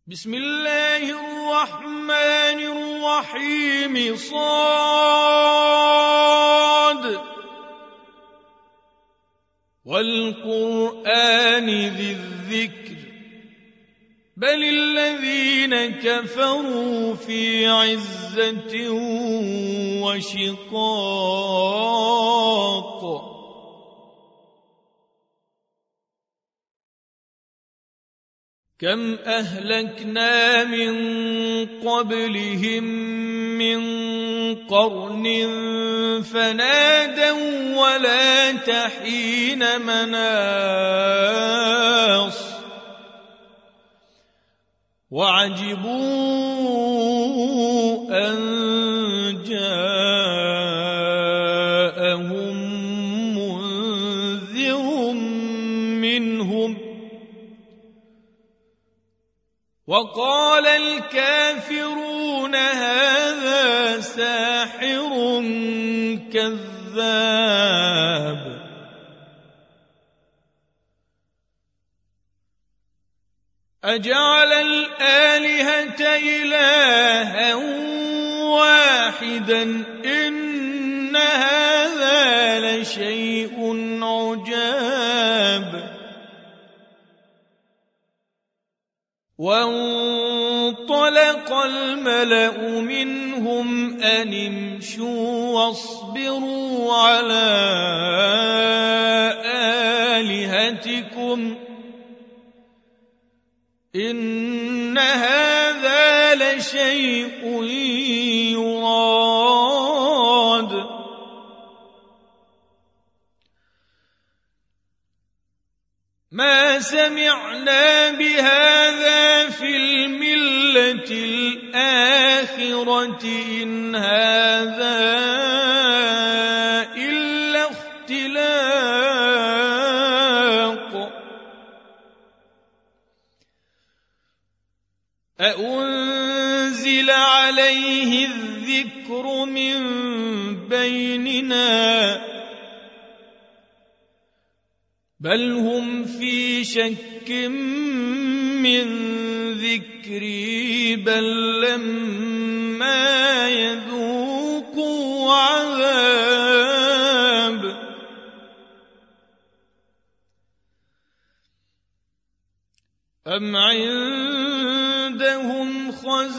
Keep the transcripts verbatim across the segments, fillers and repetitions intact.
بسم الله الرحمن الرحيم صاد والقرآن ذي الذكر بل الذين كفروا في عزة وشقاق كم أهلكنا من قبلهم من قرن فنادوا ولا تحين مناص وعجبوا أن جاءهم منذر منهم وقال الكافرون هذا ساحر كذاب أجعل الآلهة إلها واحدا إن هذا لشيء عجاب وانطلق الملأ منهم أن امشوا واصبروا على آلهتكم إن هذا لشيء يراد ما سمعنا بهذا في الملة الآخرة إن هذا إلا اختلاق أأنزل عليه الذكر من بيننا بل هم في شك من ذكري بل لما يذوقوا عذاب أم عندهم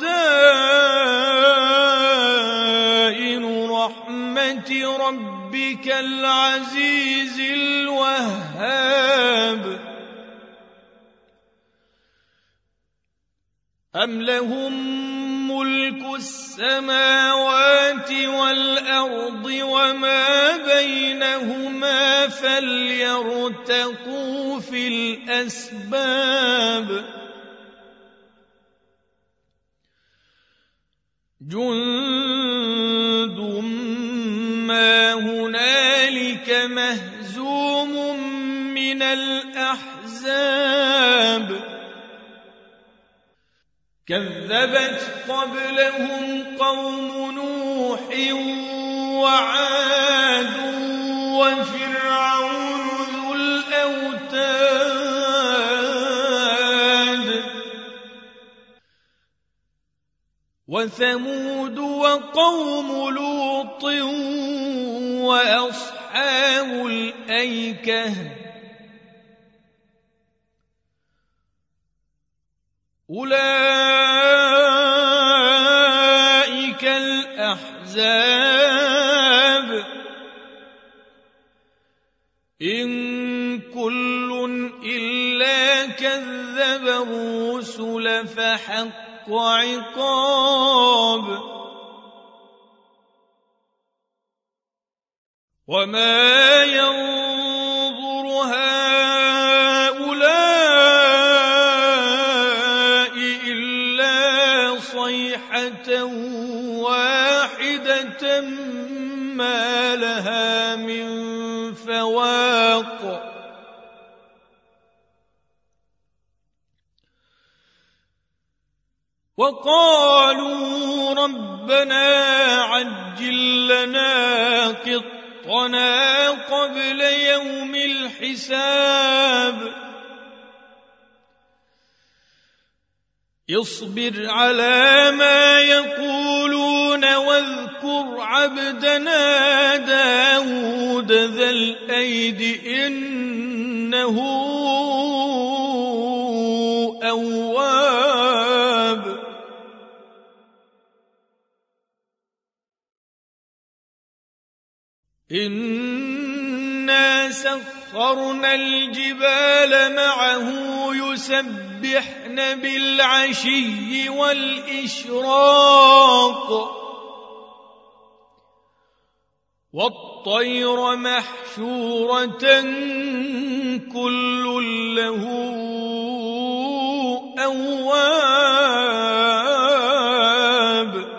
خزائن رحمة ربك العزيز الوهاب أم لهم ملك السماوات والأرض وما بينهما فليرتقوا في الأسباب جند ما هنالك مهزوم من الأحزاب كذبت قبلهم قوم نوح وعاد وفرعون ذو الأوتاد وثمود وقوم لوط وأصحاب الأيكة أولئك الأحزاب إن كل إلا كذب الرسل فحق عقاب وما ينظر هؤلاء إلا صيحة واحدة ما لها من فواق وقالوا ربنا عجل لنا قطنا قبل يوم الحساب اصبر على ما يقولون واذكر عبدنا داود ذا الأيد إنه أواب إنا سخرنا الجبال معه يسبحن بالعشي والإشراق والطير محشورة كل له أواب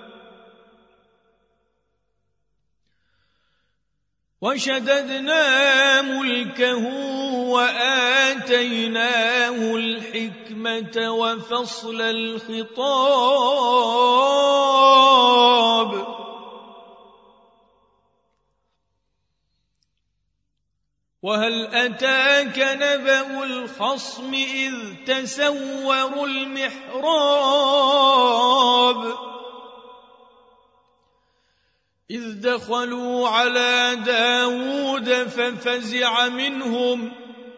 وشددنا ملكه وآتيناه الحكمة وفصل الخطاب وهل أتاك نبأ الخصم إذ تسوروا المحراب إذ دخلوا على داود ففزع منهم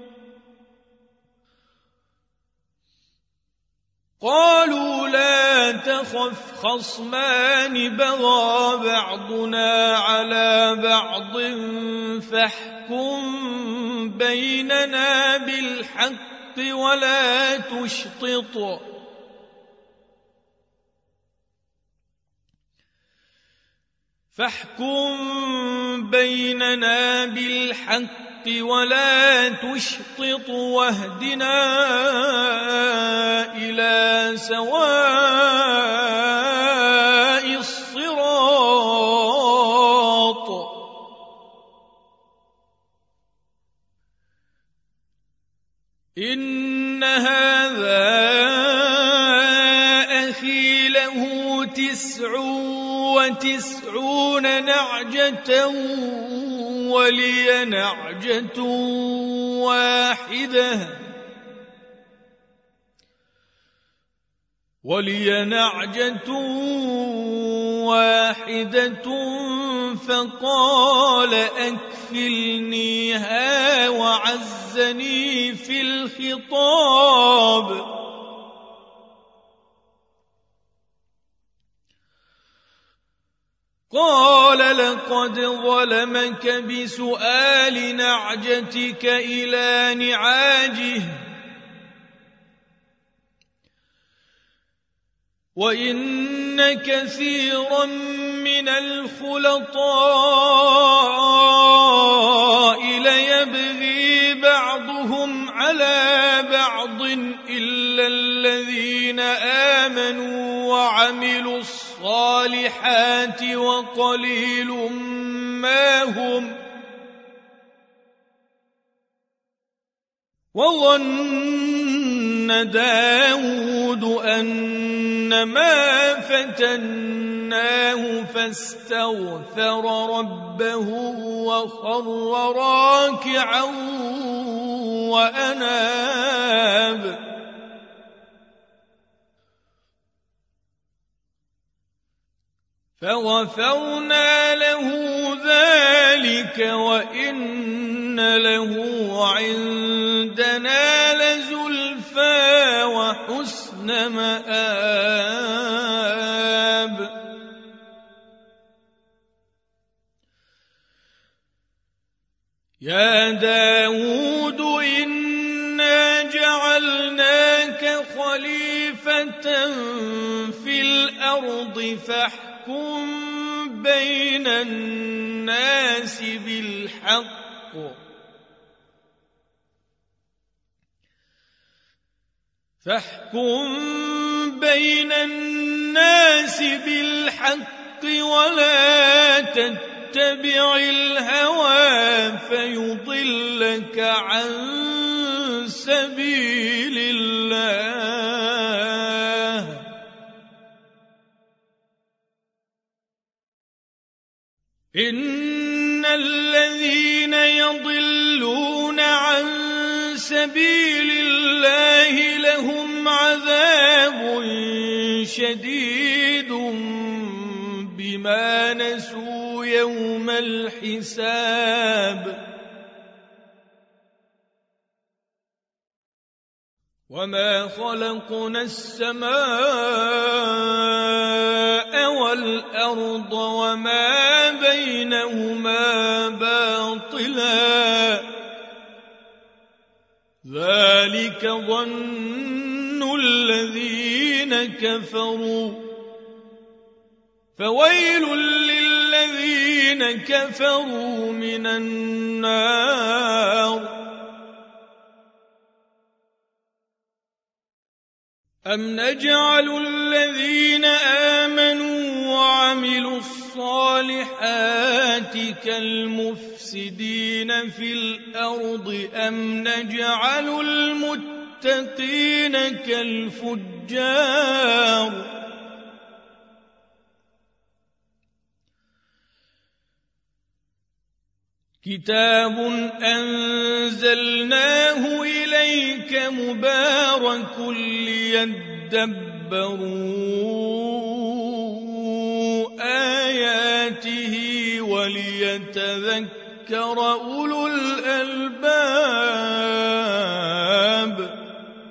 قالوا لا تخف خصمان بغى بعضنا على بعض فاحكم بيننا بالحق ولا تشطط فاحكم بيننا بالحق ولا تشطط واهدنا إلى سواء الصراط إن هذا أخي له تسع وتسعون نعجة ولي نعجة واحدة ولي نعجة واحدة فقال أكفلنيها وعزني في الخطاب قال لقد ظلمك بسؤال نعجتك إلى نعاجه وإن كثيرا من الخلطاء ليبغي بعضهم على بعض إلا الذين آمنوا وعملوا الصالحات وقليل ما هم وظن داود أنما فتناه فاستغفر ربه وخر راكعا وأناب فغفرنا له ذلك وإن له عندنا لزلفى وحسن مآب يا داود إنا جعلناك خليفة في الأرض فاحكم بين الناس بالحق فاحكم بين الناس بالحق ولا تتبع الهوى فيضلك عن سبيل الله إن الذين يضلون عن سبيل الله لهم عذاب شديد بما نسوا يوم الحساب وما خلقنا السماء والأرض وما بينهما باطلا ذلك ظن الذين كفروا فويل للذين كفروا من النار أم نجعل الذين آمنوا وعملوا الصالحات كالمفسدين في الأرض أم نجعل المتقين كالفجار كتاب أنزلناه إليك مبارك ليدبروا آياته وليتذكر أولو الألباب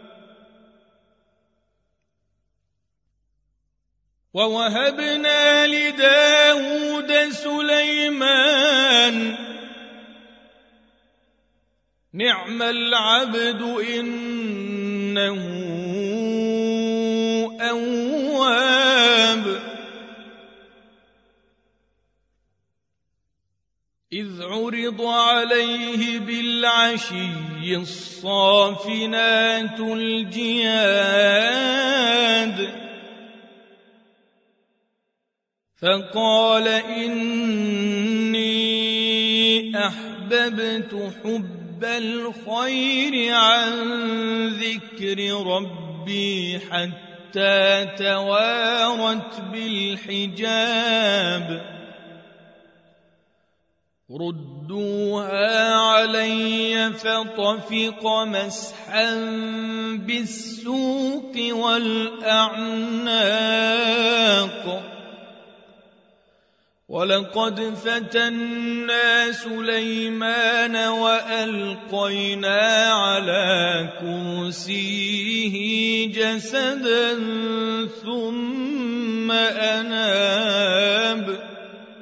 ووهبنا لداود سليمان نعم العبد إنه أواب إذ عرض عليه بالعشي الصافنات الجياد فقال إني أحببت حب الخير عن ذكر ربي حتى توارت بالحجاب ردوها علي فطفق مسحا بالسوق والأعناق ولقد فتنا سليمان وألقينا على كرسيه جسدا ثم أناب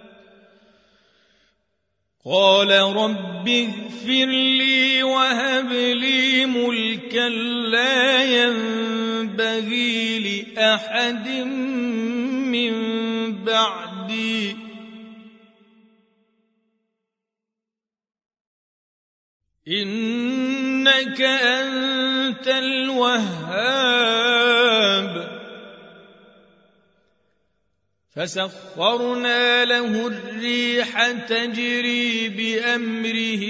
قال رب اغفر لي وهب لي ملكا لا ينبغي لأحد من بعدي إنك أنت الوهاب فسخرنا له الريح تجري بأمره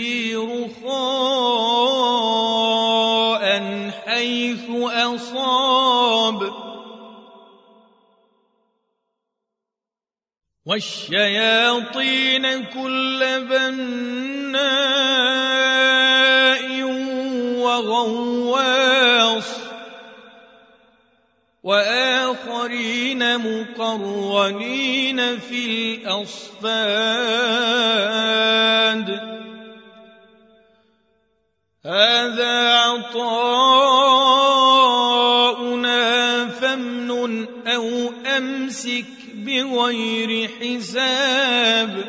رخاء حيث أصاب والشياطين كل بناء وغواص وآخرين مقرنين في الأصفاد هذا عطاؤنا فامنن أو أمسك بغير حساب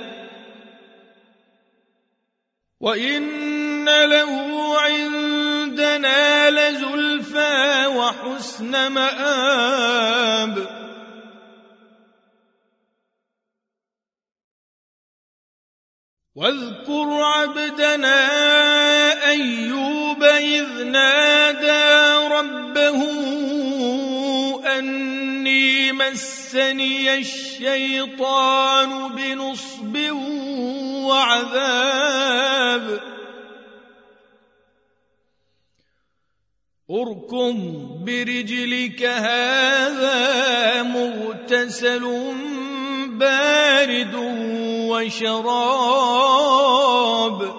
وإن له عندنا لزلفى وحسن مآب واذكر عبدنا أيوب إذ نادى ربه أني مسني الشيطان بنصب وعذاب اركض برجلك هذا مغتسل بارد وشراب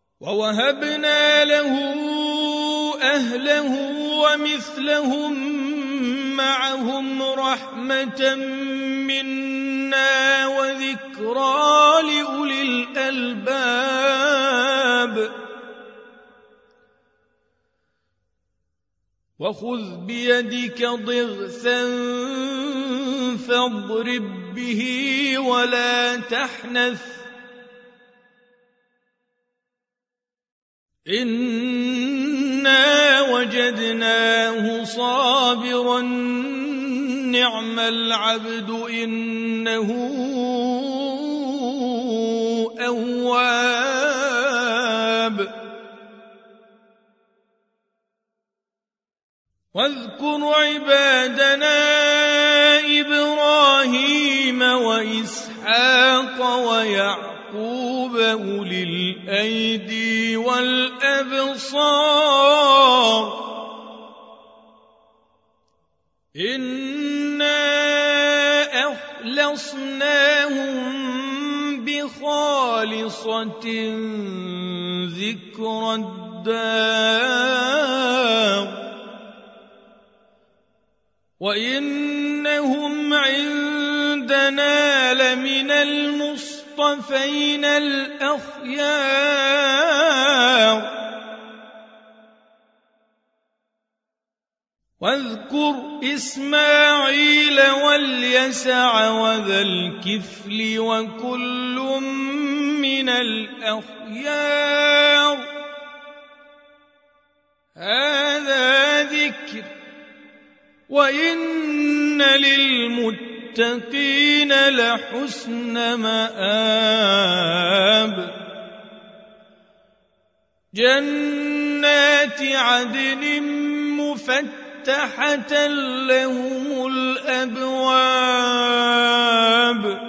ووهبنا له أهله ومثلهم معهم رحمة منا وذكرى لأولي الألباب وخذ بيدك ضغثا فاضرب به ولا تحنث إنا وجدناه صابرا نعم العبد إنه أواب واذكر عبادنا إبراهيم وإسحاق ويعقوب أولي الأيدي والأبصار إنا أخلصناهم بخالصة ذكر الدار وإنهم عندنا لمن المصطفين الأخيار واذكر إسماعيل واليسع وذا الكفل وكل من الأخيار هذا ذكر وإن للمتقين لحسن مآب جنات عدن مفتحة لهم الأبواب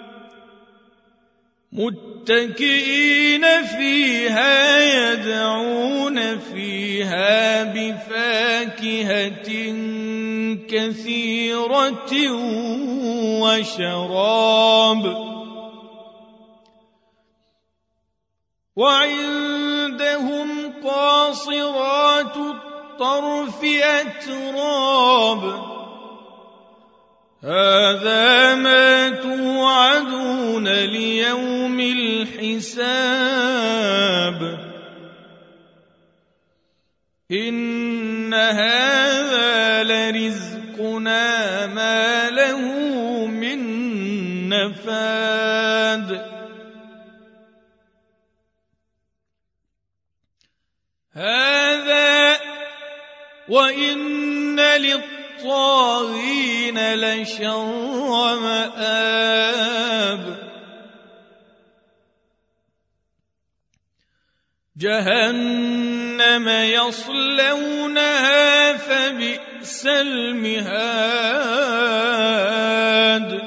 متكئين فيها يدعون فيها بفاكهة كثيرة وشراب وعندهم قاصرات الطرف أتراب هذا ما توعدون ليوم الحساب إن هذا لرزقنا ما له من نفاد هذا وإن للطاغين لشر مآب جهنم يصلونها فبئس المهاد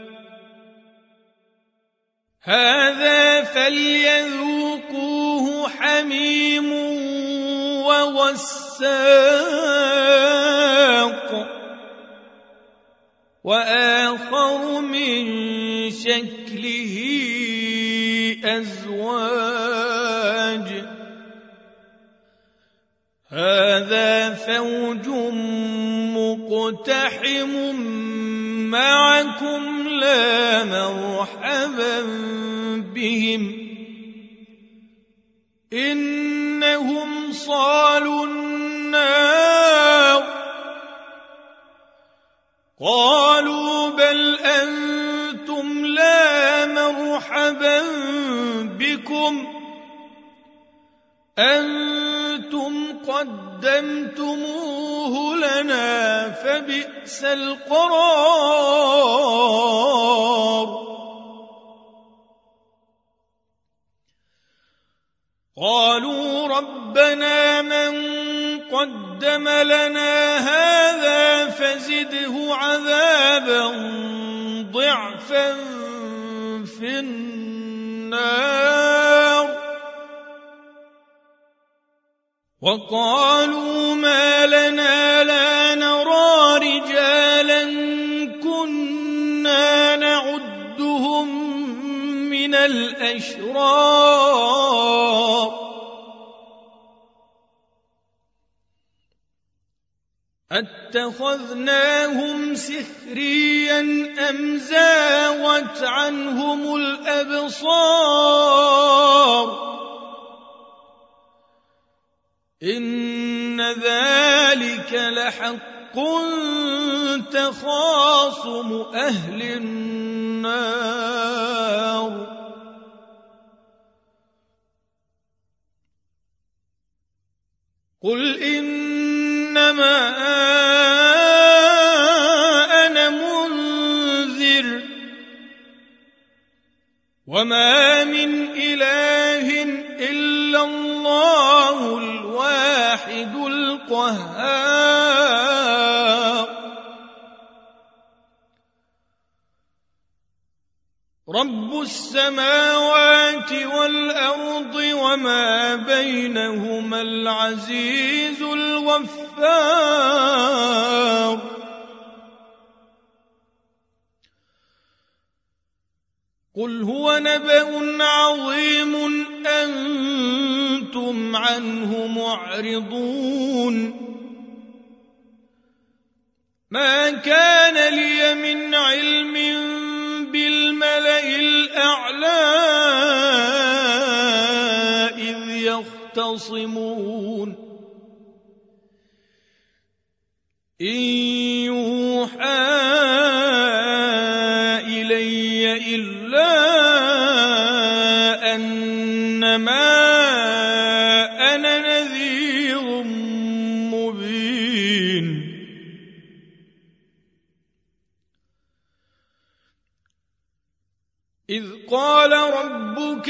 هذا فليذوقوه حميم وغساق وآخر من شكله أزواج هذا فوج مقتحم معكم لا مرحبا بهم إنهم صالوا النار قالوا بل أنتم لا مرحبا بكم أنتم قدمتموه لنا فبئس القرار قالوا ربنا من قدم لنا هذا فزده عذابا ضعفا في النار وقالوا ما لنا لا نرى رجالا كنا نعدهم من الأشرار أتخذناهم سخريا أم زاغت عنهم الأبصار إن ذلك لحق تخاصم أهل النار قل إنما أنا منذر وما من إله إلا الله الواحد القهار رب السماوات والأرض وما بينهما العزيز الغفار قل هو نبأ عظيم أنتم عنه معرضون ما كان لي من علم بالملئ الأعلى إذ يختصمون إن يوحى إلي إلا أنما أنا نذير مبين إذ قال ربك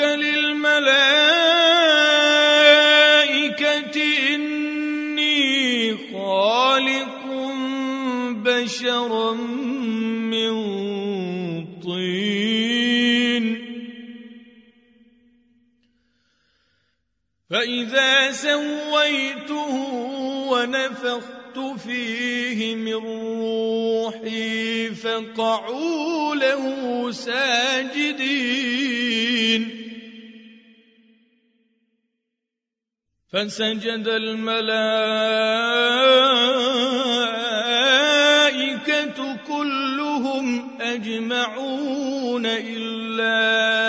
للملائكة إني خالق بشرا من طين فإذا سويته ونفخت فيه من روحي فقعوا له ساجدين فسجد الملائكة كلهم أجمعون إلا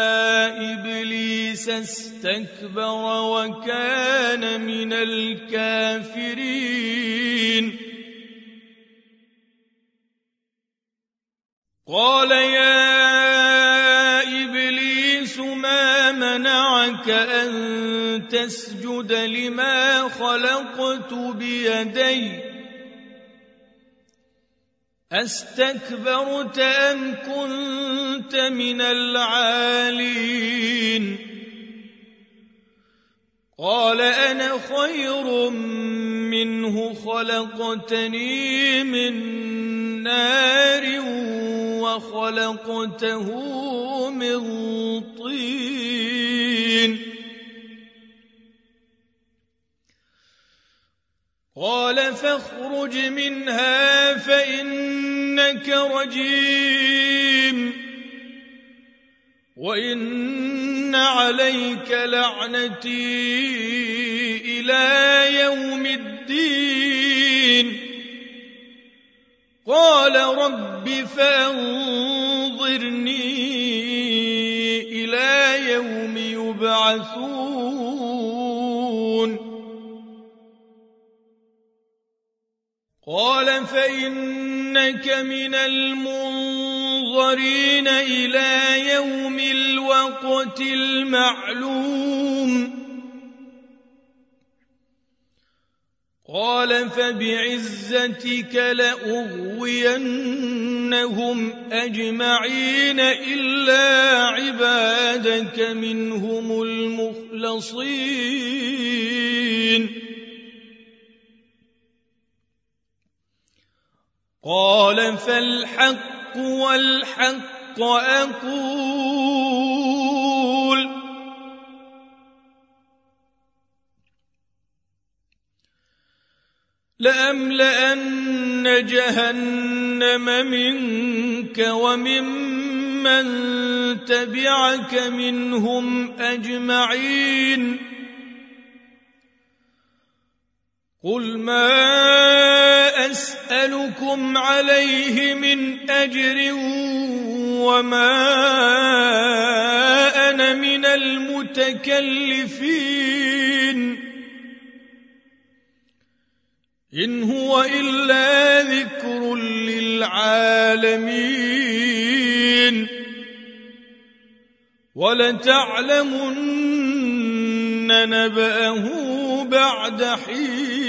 إبليس استكبر وكان من الكافرين قال يا إبليس ما منعك أن تسجد لما خلقت بيدي أستكبرت أم كنت من العالين قال أنا خير منه خلقتني من نار وخلقته من طين قال فاخرج منها فإنك رجيم وإن عليك لعنتي إلى يوم الدين قال رب فأنظرني إلى يوم يبعثون قال فإنك من المنظرين إلى يوم الوقت المعلوم قال فبعزتك لأغوينهم أجمعين إلا عبادك منهم المخلصين قال فالحق والحق أقول لأملأن جهنم منك وممن تبعك منهم أجمعين قل ما أسألكم عليه من أجر وما أنا من المتكلفين إن هو إلا ذكر للعالمين ولتعلمن نبأه بعد حين